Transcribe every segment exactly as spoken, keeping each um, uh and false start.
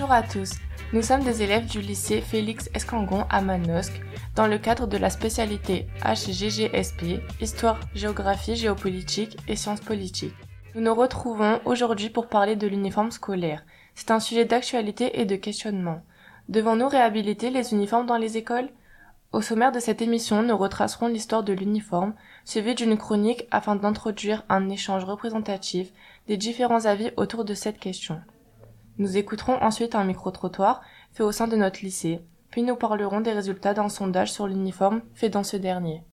Bonjour à tous, nous sommes des élèves du lycée Félix Escangon à Manosque dans le cadre de la spécialité H G G S P, Histoire, Géographie, Géopolitique et Sciences politiques. Nous nous retrouvons aujourd'hui pour parler de l'uniforme scolaire. C'est un sujet d'actualité et de questionnement. Devons-nous réhabiliter les uniformes dans les écoles ? Au sommaire de cette émission, nous retracerons l'histoire de l'uniforme, suivie d'une chronique afin d'introduire un échange représentatif des différents avis autour de cette question. Nous écouterons ensuite un micro-trottoir fait au sein de notre lycée, puis nous parlerons des résultats d'un sondage sur l'uniforme fait dans ce dernier.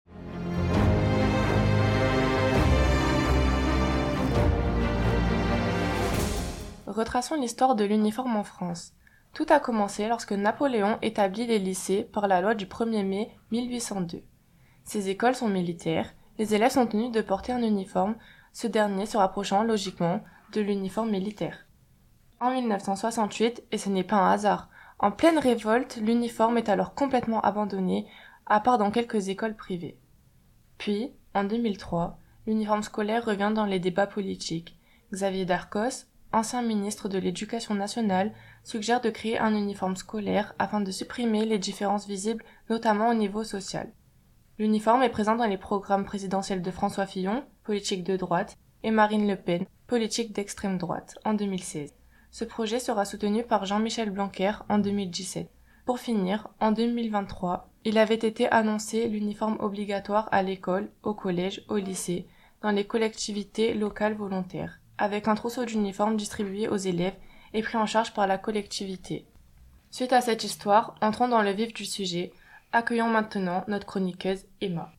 Retraçons l'histoire de l'uniforme en France. Tout a commencé lorsque Napoléon établit les lycées par la loi du premier mai mille huit cent deux. Ces écoles sont militaires, les élèves sont tenus de porter un uniforme, ce dernier se rapprochant logiquement de l'uniforme militaire. En mille neuf cent soixante-huit, et ce n'est pas un hasard, en pleine révolte, l'uniforme est alors complètement abandonné, à part dans quelques écoles privées. Puis, en deux mille trois, l'uniforme scolaire revient dans les débats politiques. Xavier Darcos, ancien ministre de l'Éducation nationale, suggère de créer un uniforme scolaire afin de supprimer les différences visibles, notamment au niveau social. L'uniforme est présent dans les programmes présidentiels de François Fillon, politique de droite, et Marine Le Pen, politique d'extrême droite, en deux mille seize. Ce projet sera soutenu par Jean-Michel Blanquer en deux mille dix-sept. Pour finir, en deux mille vingt-trois, il avait été annoncé l'uniforme obligatoire à l'école, au collège, au lycée, dans les collectivités locales volontaires, avec un trousseau d'uniformes distribué aux élèves et pris en charge par la collectivité. Suite à cette histoire, entrons dans le vif du sujet. Accueillons maintenant notre chroniqueuse Emma.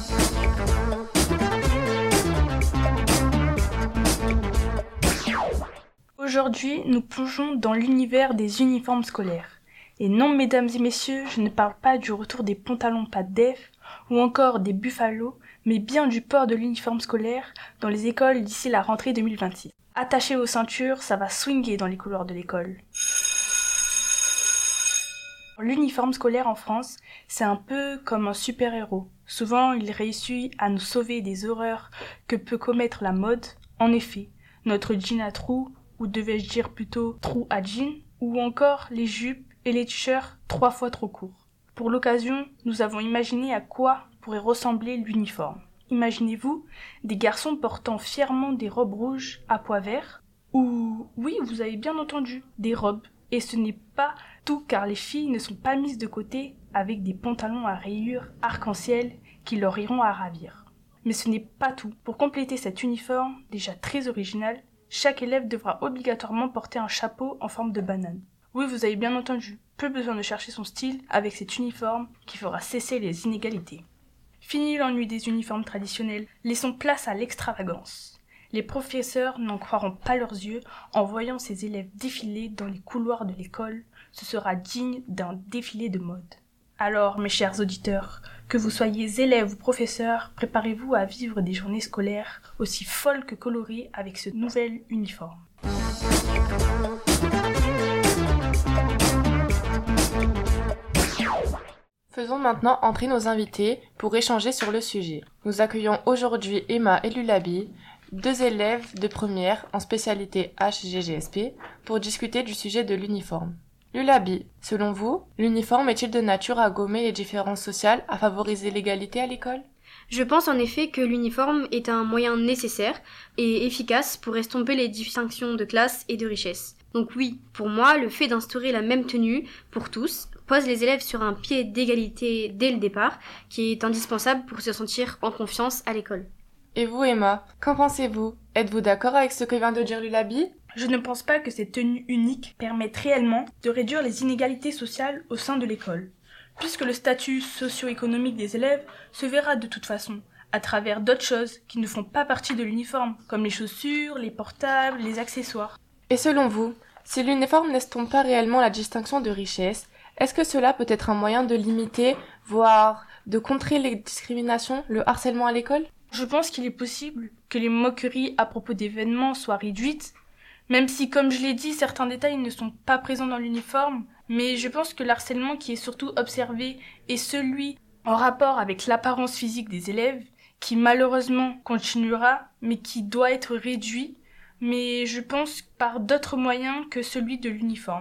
Aujourd'hui, nous plongeons dans l'univers des uniformes scolaires. Et non, mesdames et messieurs, je ne parle pas du retour des pantalons pas def ou encore des buffalos, mais bien du port de l'uniforme scolaire dans les écoles d'ici la rentrée deux mille vingt-six. Attachez aux ceintures, ça va swinguer dans les couloirs de l'école. L'uniforme scolaire en France, c'est un peu comme un super-héros. Souvent, il réussit à nous sauver des horreurs que peut commettre la mode. En effet, notre jean à trous, ou devais-je dire plutôt trous à jean, ou encore les jupes et les t-shirts trois fois trop courts. Pour l'occasion, nous avons imaginé à quoi pourrait ressembler l'uniforme. Imaginez-vous des garçons portant fièrement des robes rouges à pois verts, ou, oui, vous avez bien entendu, des robes. Et ce n'est pas tout car les filles ne sont pas mises de côté avec des pantalons à rayures arc-en-ciel qui leur iront à ravir. Mais ce n'est pas tout. Pour compléter cet uniforme, déjà très original, chaque élève devra obligatoirement porter un chapeau en forme de banane. Oui, vous avez bien entendu, peu besoin de chercher son style avec cet uniforme qui fera cesser les inégalités. Fini l'ennui des uniformes traditionnels, laissons place à l'extravagance. Les professeurs n'en croiront pas leurs yeux en voyant ces élèves défiler dans les couloirs de l'école. Ce sera digne d'un défilé de mode. Alors, mes chers auditeurs, que vous soyez élèves ou professeurs, préparez-vous à vivre des journées scolaires aussi folles que colorées avec ce nouvel uniforme. Faisons maintenant entrer nos invités pour échanger sur le sujet. Nous accueillons aujourd'hui Emma et Lulabi, deux élèves de première en spécialité H G G S P, pour discuter du sujet de l'uniforme. Lulabi, selon vous, l'uniforme est-il de nature à gommer les différences sociales, à favoriser l'égalité à l'école ? Je pense en effet que l'uniforme est un moyen nécessaire et efficace pour estomper les distinctions de classe et de richesse. Donc oui, pour moi, le fait d'instaurer la même tenue pour tous pose les élèves sur un pied d'égalité dès le départ, qui est indispensable pour se sentir en confiance à l'école. Et vous, Emma, qu'en pensez-vous ? Êtes-vous d'accord avec ce que vient de dire Lulabi ? Je ne pense pas que cette tenue unique permette réellement de réduire les inégalités sociales au sein de l'école, puisque le statut socio-économique des élèves se verra de toute façon, à travers d'autres choses qui ne font pas partie de l'uniforme, comme les chaussures, les portables, les accessoires. Et selon vous, si l'uniforme n'estompe pas réellement la distinction de richesse, est-ce que cela peut être un moyen de limiter, voire de contrer les discriminations, le harcèlement à l'école ? Je pense qu'il est possible que les moqueries à propos d'événements soient réduites, même si, comme je l'ai dit, certains détails ne sont pas présents dans l'uniforme, mais je pense que l'harcèlement qui est surtout observé est celui en rapport avec l'apparence physique des élèves, qui malheureusement continuera, mais qui doit être réduit, mais je pense par d'autres moyens que celui de l'uniforme.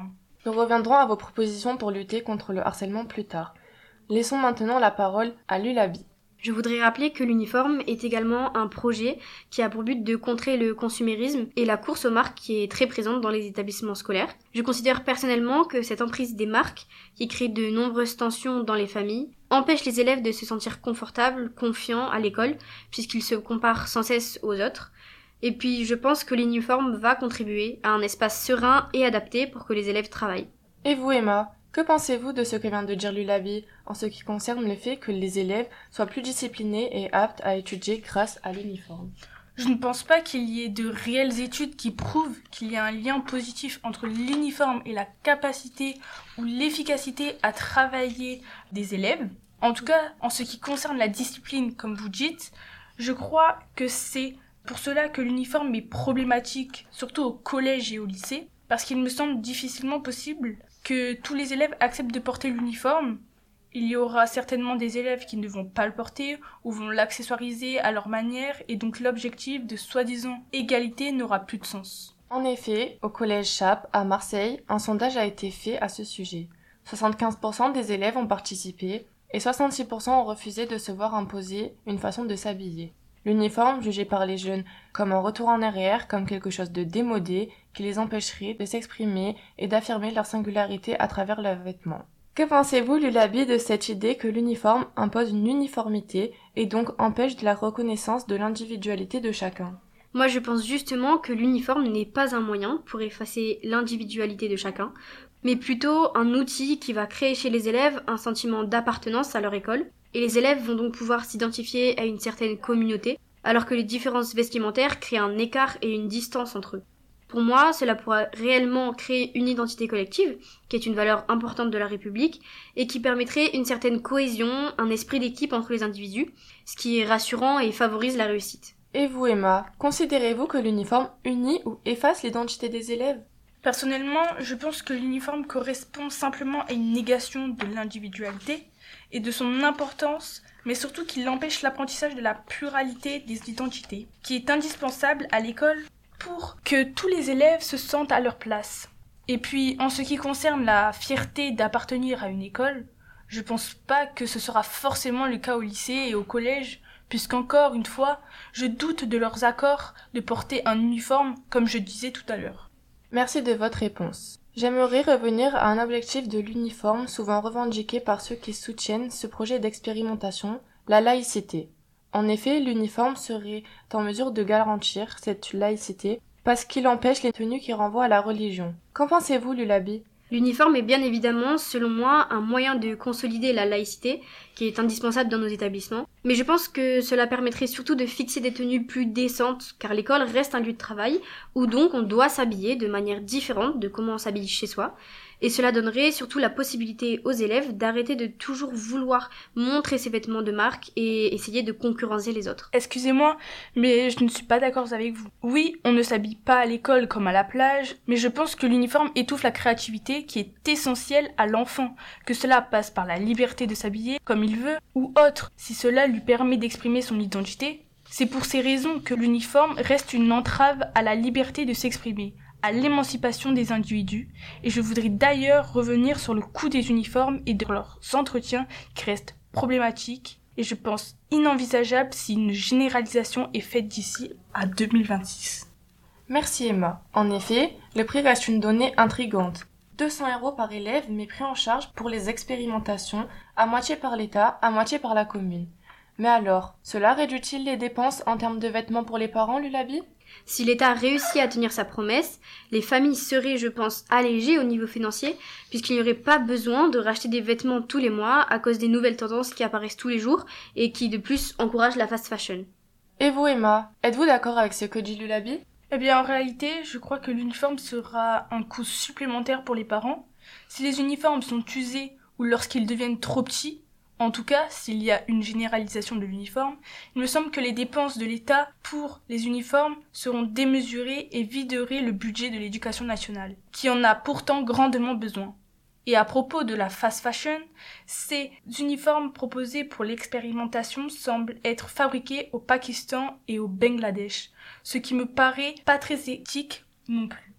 Nous reviendrons à vos propositions pour lutter contre le harcèlement plus tard. Laissons maintenant la parole à Lulabi. Je voudrais rappeler que l'uniforme est également un projet qui a pour but de contrer le consumérisme et la course aux marques qui est très présente dans les établissements scolaires. Je considère personnellement que cette emprise des marques, qui crée de nombreuses tensions dans les familles, empêche les élèves de se sentir confortables, confiants à l'école, puisqu'ils se comparent sans cesse aux autres. Et puis je pense que l'uniforme va contribuer à un espace serein et adapté pour que les élèves travaillent. Et vous, Emma, que pensez-vous de ce que vient de dire Lulabi en ce qui concerne le fait que les élèves soient plus disciplinés et aptes à étudier grâce à l'uniforme ? Je ne pense pas qu'il y ait de réelles études qui prouvent qu'il y a un lien positif entre l'uniforme et la capacité ou l'efficacité à travailler des élèves. En tout cas, en ce qui concerne la discipline, comme vous dites, je crois que c'est pour cela que l'uniforme est problématique, surtout au collège et au lycée, parce qu'il me semble difficilement possible que tous les élèves acceptent de porter l'uniforme. Il y aura certainement des élèves qui ne vont pas le porter ou vont l'accessoiriser à leur manière et donc l'objectif de soi-disant égalité n'aura plus de sens. En effet, au collège Chappe, à Marseille, un sondage a été fait à ce sujet. soixante-quinze pour cent des élèves ont participé et soixante-six pour cent ont refusé de se voir imposer une façon de s'habiller. L'uniforme, jugé par les jeunes comme un retour en arrière, comme quelque chose de démodé, qui les empêcherait de s'exprimer et d'affirmer leur singularité à travers leurs vêtements. Que pensez-vous, Lulabi, de cette idée que l'uniforme impose une uniformité et donc empêche de la reconnaissance de l'individualité de chacun ? Moi, je pense justement que l'uniforme n'est pas un moyen pour effacer l'individualité de chacun, mais plutôt un outil qui va créer chez les élèves un sentiment d'appartenance à leur école, et les élèves vont donc pouvoir s'identifier à une certaine communauté, alors que les différences vestimentaires créent un écart et une distance entre eux. Pour moi, cela pourra réellement créer une identité collective, qui est une valeur importante de la République, et qui permettrait une certaine cohésion, un esprit d'équipe entre les individus, ce qui est rassurant et favorise la réussite. Et vous, Emma, considérez-vous que l'uniforme unit ou efface l'identité des élèves ? Personnellement, je pense que l'uniforme correspond simplement à une négation de l'individualité et de son importance, mais surtout qu'il empêche l'apprentissage de la pluralité des identités, qui est indispensable à l'école pour que tous les élèves se sentent à leur place. Et puis, en ce qui concerne la fierté d'appartenir à une école, je pense pas que ce sera forcément le cas au lycée et au collège, puisqu'encore une fois, je doute de leurs accords de porter un uniforme, comme je disais tout à l'heure. Merci de votre réponse. J'aimerais revenir à un objectif de l'uniforme souvent revendiqué par ceux qui soutiennent ce projet d'expérimentation, la laïcité. En effet, l'uniforme serait en mesure de garantir cette laïcité parce qu'il empêche les tenues qui renvoient à la religion. Qu'en pensez-vous, Lulabi ? L'uniforme est bien évidemment, selon moi, un moyen de consolider la laïcité, qui est indispensable dans nos établissements. Mais je pense que cela permettrait surtout de fixer des tenues plus décentes, car l'école reste un lieu de travail, où donc on doit s'habiller de manière différente de comment on s'habille chez soi. Et cela donnerait surtout la possibilité aux élèves d'arrêter de toujours vouloir montrer ses vêtements de marque et essayer de concurrencer les autres. Excusez-moi, mais je ne suis pas d'accord avec vous. Oui, on ne s'habille pas à l'école comme à la plage, mais je pense que l'uniforme étouffe la créativité qui est essentielle à l'enfant, que cela passe par la liberté de s'habiller comme il veut ou autre, si cela lui permet d'exprimer son identité. C'est pour ces raisons que l'uniforme reste une entrave à la liberté de s'exprimer, à l'émancipation des individus, et je voudrais d'ailleurs revenir sur le coût des uniformes et de leurs entretiens qui restent problématiques, et je pense inenvisageable si une généralisation est faite d'ici à deux mille vingt-six. Merci Emma. En effet, le prix reste une donnée intrigante. deux cents euros par élève, mais pris en charge pour les expérimentations, à moitié par l'État, à moitié par la commune. Mais alors, cela réduit-il les dépenses en termes de vêtements pour les parents, Lulabi ? Si l'État réussit à tenir sa promesse, les familles seraient, je pense, allégées au niveau financier, puisqu'il n'y aurait pas besoin de racheter des vêtements tous les mois à cause des nouvelles tendances qui apparaissent tous les jours et qui, de plus, encouragent la fast fashion. Et vous, Emma, êtes-vous d'accord avec ce que dit Lulabi ? Eh bien, en réalité, je crois que l'uniforme sera un coût supplémentaire pour les parents. Si les uniformes sont usés ou lorsqu'ils deviennent trop petits, en tout cas, s'il y a une généralisation de l'uniforme, il me semble que les dépenses de l'État pour les uniformes seront démesurées et videraient le budget de l'éducation nationale, qui en a pourtant grandement besoin. Et à propos de la fast fashion, ces uniformes proposés pour l'expérimentation semblent être fabriqués au Pakistan et au Bangladesh, ce qui me paraît pas très éthique non plus.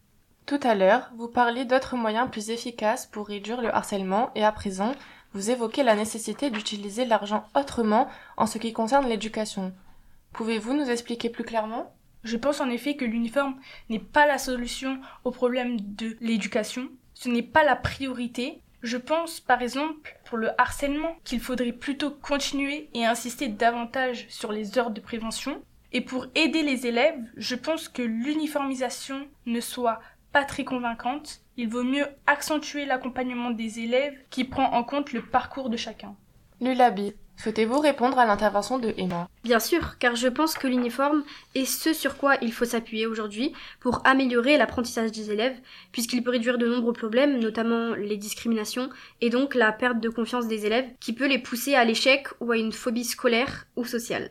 Tout à l'heure, vous parliez d'autres moyens plus efficaces pour réduire le harcèlement et à présent, vous évoquez la nécessité d'utiliser l'argent autrement en ce qui concerne l'éducation. Pouvez-vous nous expliquer plus clairement ? Je pense en effet que l'uniforme n'est pas la solution au problème de l'éducation. Ce n'est pas la priorité. Je pense par exemple pour le harcèlement qu'il faudrait plutôt continuer et insister davantage sur les heures de prévention. Et pour aider les élèves, je pense que l'uniformisation ne soit pas très convaincante. Il vaut mieux accentuer l'accompagnement des élèves qui prend en compte le parcours de chacun. Lulabi, souhaitez-vous répondre à l'intervention de Emma ? Bien sûr, car je pense que l'uniforme est ce sur quoi il faut s'appuyer aujourd'hui pour améliorer l'apprentissage des élèves, puisqu'il peut réduire de nombreux problèmes, notamment les discriminations, et donc la perte de confiance des élèves, qui peut les pousser à l'échec ou à une phobie scolaire ou sociale.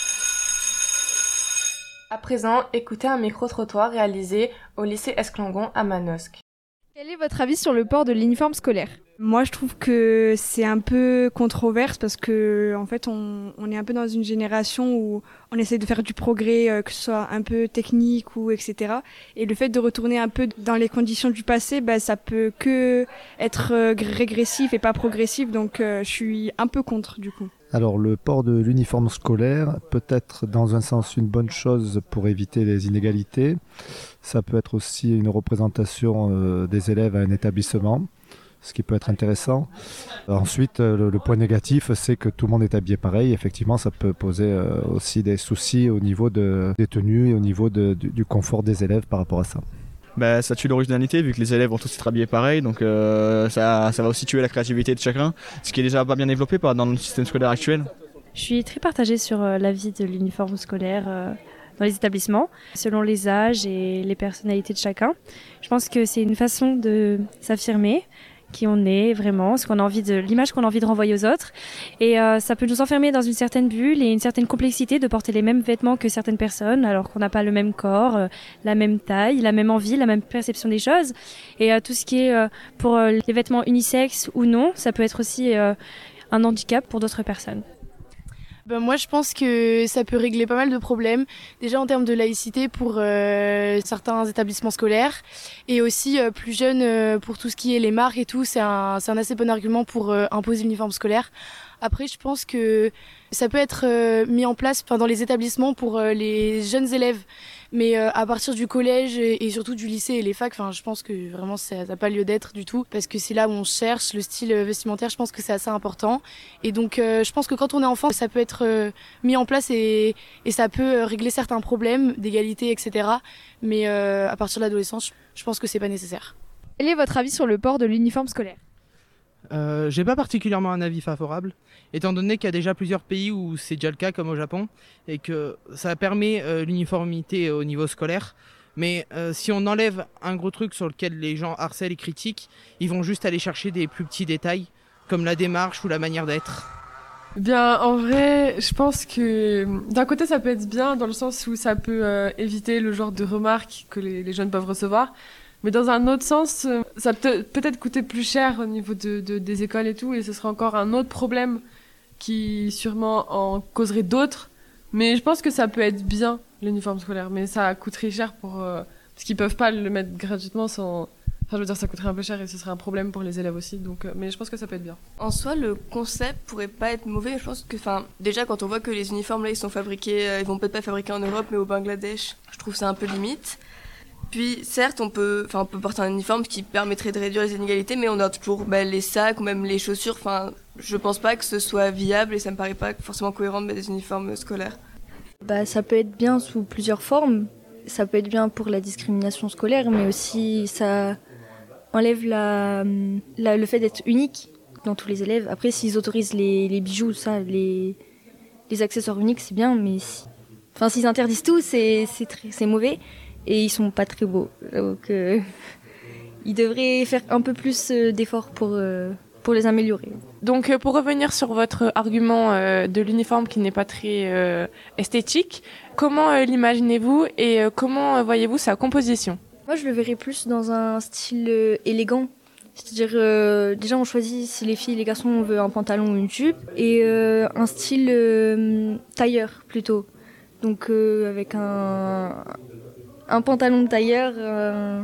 À présent, écoutez un micro-trottoir réalisé au lycée Esclangon à Manosque. Quel est votre avis sur le port de l'uniforme scolaire ? Moi, je trouve que c'est un peu controverse parce que, en fait, on, on est un peu dans une génération où on essaie de faire du progrès, euh, que ce soit un peu technique ou et cetera. Et le fait de retourner un peu dans les conditions du passé, bah, ça peut que être euh, régressif et pas progressif. Donc, euh, je suis un peu contre, du coup. Alors, le port de l'uniforme scolaire peut être dans un sens une bonne chose pour éviter les inégalités. Ça peut être aussi une représentation euh, des élèves à un établissement, ce qui peut être intéressant. Ensuite, le, le point négatif, c'est que tout le monde est habillé pareil. Effectivement, ça peut poser euh, aussi des soucis au niveau de, des tenues et au niveau de, du, du confort des élèves par rapport à ça. Bah, ça tue l'originalité vu que les élèves vont tous être habillés pareil, donc euh, ça, ça va aussi tuer la créativité de chacun, ce qui est déjà pas bien développé par, dans notre système scolaire actuel. Je suis très partagée sur euh, l'avis de l'uniforme scolaire euh, dans les établissements, selon les âges et les personnalités de chacun. Je pense que c'est une façon de s'affirmer, qui on est vraiment, ce qu'on a envie de, l'image qu'on a envie de renvoyer aux autres. Et euh, ça peut nous enfermer dans une certaine bulle et une certaine complexité de porter les mêmes vêtements que certaines personnes, alors qu'on n'a pas le même corps, euh, la même taille, la même envie, la même perception des choses. Et euh, tout ce qui est euh, pour euh, les vêtements unisexes ou non, ça peut être aussi euh, un handicap pour d'autres personnes. Ben moi, je pense que ça peut régler pas mal de problèmes. Déjà en termes de laïcité pour euh, certains établissements scolaires et aussi euh, plus jeunes euh, pour tout ce qui est les marques et tout. C'est un, c'est un assez bon argument pour euh, imposer l'uniforme scolaire. Après, je pense que ça peut être euh, mis en place dans les établissements pour euh, les jeunes élèves. Mais euh, à partir du collège et, et surtout du lycée et les facs, enfin, je pense que vraiment ça n'a pas lieu d'être du tout parce que c'est là où on cherche le style vestimentaire. Je pense que c'est assez important. Et donc, euh, je pense que quand on est enfant, ça peut être euh, mis en place et, et ça peut régler certains problèmes d'égalité, et cetera. Mais euh, à partir de l'adolescence, je pense que c'est pas nécessaire. Quel est votre avis sur le port de l'uniforme scolaire ? Euh, j'ai pas particulièrement un avis favorable, étant donné qu'il y a déjà plusieurs pays où c'est déjà le cas, comme au Japon, et que ça permet euh, l'uniformité au niveau scolaire. Mais euh, si on enlève un gros truc sur lequel les gens harcèlent et critiquent, ils vont juste aller chercher des plus petits détails, comme la démarche ou la manière d'être. Bien, en vrai, je pense que d'un côté, ça peut être bien dans le sens où ça peut euh, éviter le genre de remarques que les, les jeunes peuvent recevoir. Mais dans un autre sens, ça peut peut-être coûter plus cher au niveau de, de, des écoles et tout, et ce serait encore un autre problème qui sûrement en causerait d'autres. Mais je pense que ça peut être bien, l'uniforme scolaire, mais ça coûterait cher pour... Euh, parce qu'ils peuvent pas le mettre gratuitement sans... Enfin, je veux dire, ça coûterait un peu cher et ce serait un problème pour les élèves aussi, donc... Euh, mais je pense que ça peut être bien. En soi, le concept pourrait pas être mauvais. Je pense que, enfin, déjà, quand on voit que les uniformes, là, ils sont fabriqués... Euh, ils vont peut-être pas fabriqués en Europe, mais au Bangladesh, je trouve ça un peu limite. Puis, certes, on peut, enfin, on peut porter un uniforme qui permettrait de réduire les inégalités, mais on a toujours bah, les sacs ou même les chaussures. Enfin, je pense pas que ce soit viable et ça me paraît pas forcément cohérent de mettre des uniformes scolaires. Bah, ça peut être bien sous plusieurs formes. Ça peut être bien pour la discrimination scolaire, mais aussi ça enlève la, la, le fait d'être unique dans tous les élèves. Après, s'ils autorisent les, les bijoux, ça, les, les accessoires uniques, c'est bien, mais si, enfin, s'ils interdisent tout, c'est, c'est, très, c'est mauvais. Et ils sont pas très beaux. Donc, euh, ils devraient faire un peu plus d'efforts pour, euh, pour les améliorer. Donc, pour revenir sur votre argument euh, de l'uniforme qui n'est pas très euh, esthétique, comment euh, l'imaginez-vous et euh, comment euh, voyez-vous sa composition ? Moi, je le verrais plus dans un style euh, élégant. C'est-à-dire, euh, déjà, on choisit si les filles et les garçons on veut un pantalon ou une jupe. Et euh, un style euh, tailleur, plutôt. Donc, euh, avec un... un pantalon de tailleur, euh,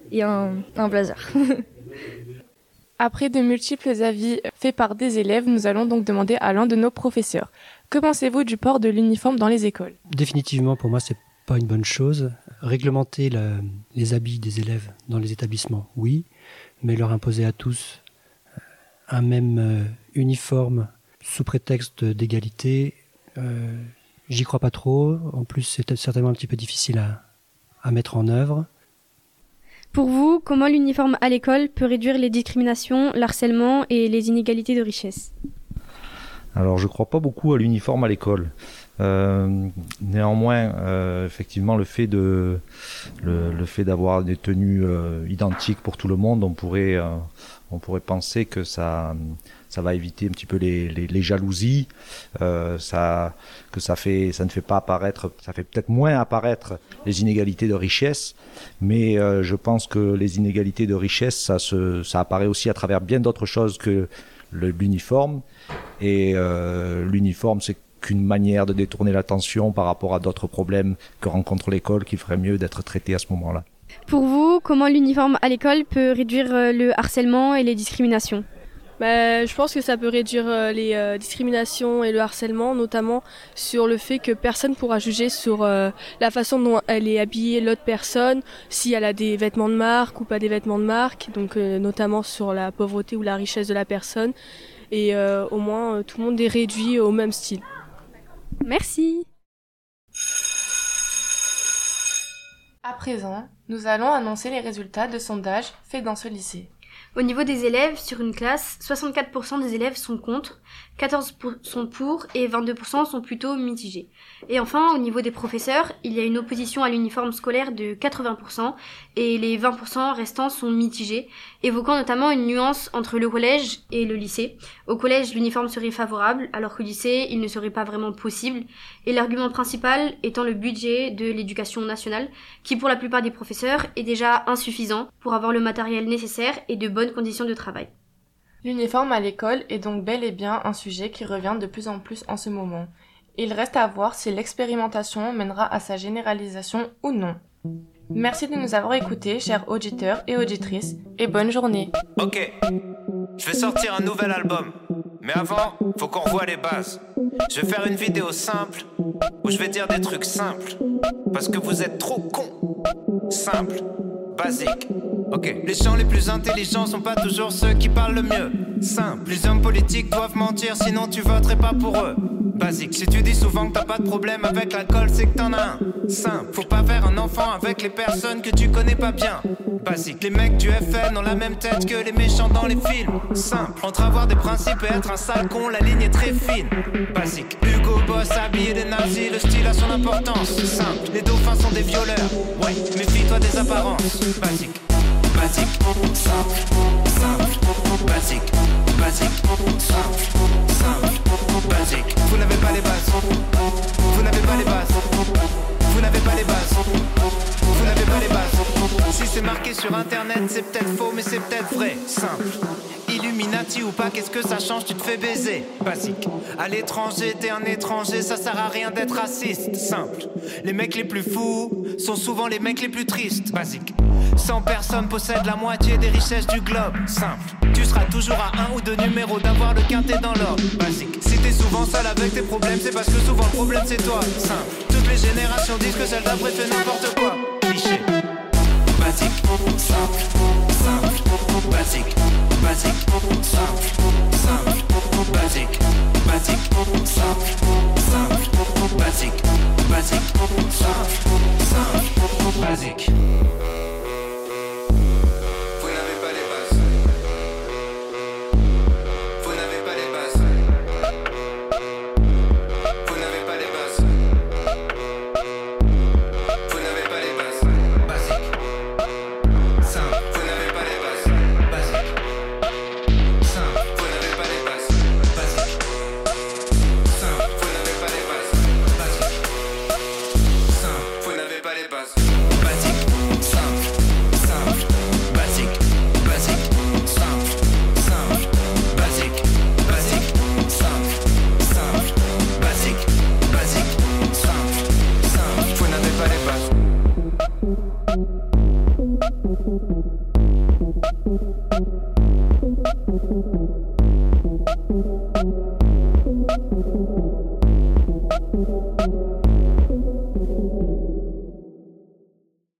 et un, un blazer. Après de multiples avis faits par des élèves, nous allons donc demander à l'un de nos professeurs. Que pensez-vous du port de l'uniforme dans les écoles ? Définitivement, pour moi, c'est pas une bonne chose. Réglementer la, les habits des élèves dans les établissements, oui, mais leur imposer à tous un même euh, uniforme sous prétexte d'égalité, euh, j'y crois pas trop. En plus, c'est certainement un petit peu difficile à, à mettre en œuvre. Pour vous, comment l'uniforme à l'école peut réduire les discriminations, l'harcèlement et les inégalités de richesse ? Alors, je ne crois pas beaucoup à l'uniforme à l'école. Euh, néanmoins, euh, effectivement, le fait de le, le fait d'avoir des tenues euh, identiques pour tout le monde, on pourrait euh, on pourrait penser que ça ça va éviter un petit peu les les, les jalousies, euh, ça que ça fait ça ne fait pas apparaître, ça fait peut-être moins apparaître les inégalités de richesse, mais euh, je pense que les inégalités de richesse, ça se ça apparaît aussi à travers bien d'autres choses que le, l'uniforme. Et euh, l'uniforme, c'est qu'une manière de détourner l'attention par rapport à d'autres problèmes que rencontre l'école qui ferait mieux d'être traité à ce moment-là. Pour vous, comment l'uniforme à l'école peut réduire le harcèlement et les discriminations ? Bah, je pense que ça peut réduire euh, les euh, discriminations et le harcèlement, notamment sur le fait que personne ne pourra juger sur euh, la façon dont elle est habillée l'autre personne, si elle a des vêtements de marque ou pas des vêtements de marque, donc euh, notamment sur la pauvreté ou la richesse de la personne. Et euh, au moins, euh, tout le monde est réduit au même style. Merci. À présent, nous allons annoncer les résultats de sondages faits dans ce lycée. Au niveau des élèves, sur une classe, soixante-quatre pour cent des élèves sont contre, quatorze pour cent sont pour et vingt-deux pour cent sont plutôt mitigés. Et enfin, au niveau des professeurs, il y a une opposition à l'uniforme scolaire de quatre-vingts pour cent et les vingt pour cent restants sont mitigés, évoquant notamment une nuance entre le collège et le lycée. Au collège, l'uniforme serait favorable, alors qu'au lycée, il ne serait pas vraiment possible. Et l'argument principal étant le budget de l'éducation nationale, qui pour la plupart des professeurs est déjà insuffisant pour avoir le matériel nécessaire et de bonnes conditions de travail. L'uniforme à l'école est donc bel et bien un sujet qui revient de plus en plus en ce moment. Il reste à voir si l'expérimentation mènera à sa généralisation ou non. Merci de nous avoir écoutés, chers auditeurs et auditrices, et bonne journée. Ok, je vais sortir un nouvel album, mais avant, faut qu'on revoie les bases. Je vais faire une vidéo simple, où je vais dire des trucs simples, parce que vous êtes trop cons. Simple, basique. Ok, les gens les plus intelligents sont pas toujours ceux qui parlent le mieux. Simple, les hommes politiques doivent mentir, sinon tu voterais pas pour eux. Basique, si tu dis souvent que t'as pas de problème avec l'alcool, c'est que t'en as un. Simple, faut pas faire un enfant avec les personnes que tu connais pas bien. Basique, les mecs du F N ont la même tête que les méchants dans les films. Simple, entre avoir des principes et être un sale con, la ligne est très fine. Basique, Hugo Boss habillé des nazis, le style a son importance. Simple, les dauphins sont des violeurs. Ouais, méfie-toi des apparences. Basique. Basique, simple, simple, basique, basique, simple, simple, basique. Vous n'avez pas les bases, vous n'avez pas les bases, vous n'avez pas les bases, vous n'avez pas les bases. Si c'est marqué sur internet, c'est peut-être faux, mais c'est peut-être vrai. Simple. Illuminati ou pas, qu'est-ce que ça change, tu te fais baiser. Basique. À l'étranger, t'es un étranger, ça sert à rien d'être raciste. Simple. Les mecs les plus fous sont souvent les mecs les plus tristes. Basique. cent personnes possèdent la moitié des richesses du globe. Simple. Tu seras toujours à un ou deux numéros d'avoir le quintet dans l'ordre. Basique. Si t'es souvent seul avec tes problèmes, c'est parce que souvent le problème c'est toi. Simple. Toutes les générations disent que celle d'après fait n'importe quoi. Cliché. Basique, simple, simple, basique, basique, simple, simple, basique, basique, simple, simple, basique, basique, simple, simple, basique. Vous n'avez pas les bases. Vous n'avez pas les bases. Vous n'avez pas les bases. Vous n'avez pas les bases. Basique. Simple. Vous n'avez pas les bases. Basique. Simple. Vous n'avez pas les bases. Basique. Simple. Vous n'avez pas les bases. Basique. Simple. Vous n'avez pas les bases. Basique. Simple. Simple. Basique. Basique. Simple. Simple. Basique. Basique. Simple. Simple. Basique. Basique. Simple. Simple. Vous n'avez pas les bases. Thank you.